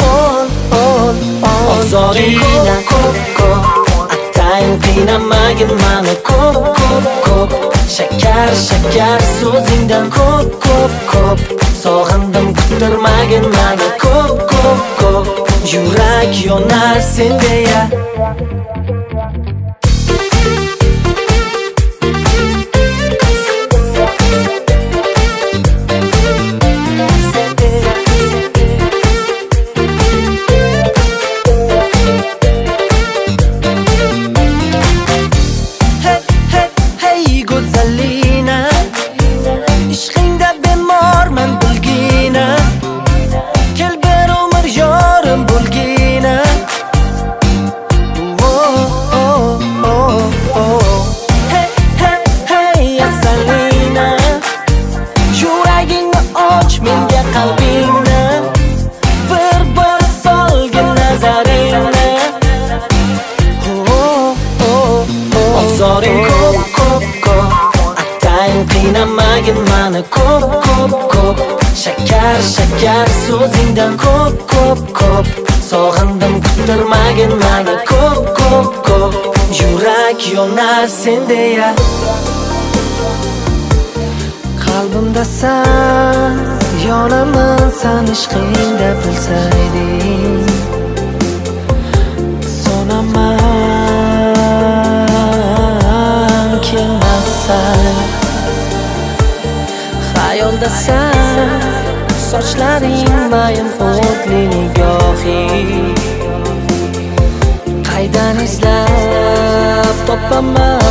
Ozoring ko'p Attang qiynamagin mani ko'p Shakar so'zingdan ko'p Sog'indim kuttirmagin mani ko'p Yurak yonar sen deya Ozoring ko'p Attang qiynamagin mani ko'p Shakar so'zingdan ko'p Sog'indim kuttirmagin mani ko'p Yurak yonar sen deya Qalbimda san yonaman san ishqingda bilsayding sonaman kelmassan Xayolda san sochlaring mayin o'tli nigohing Qaydan izlab topaman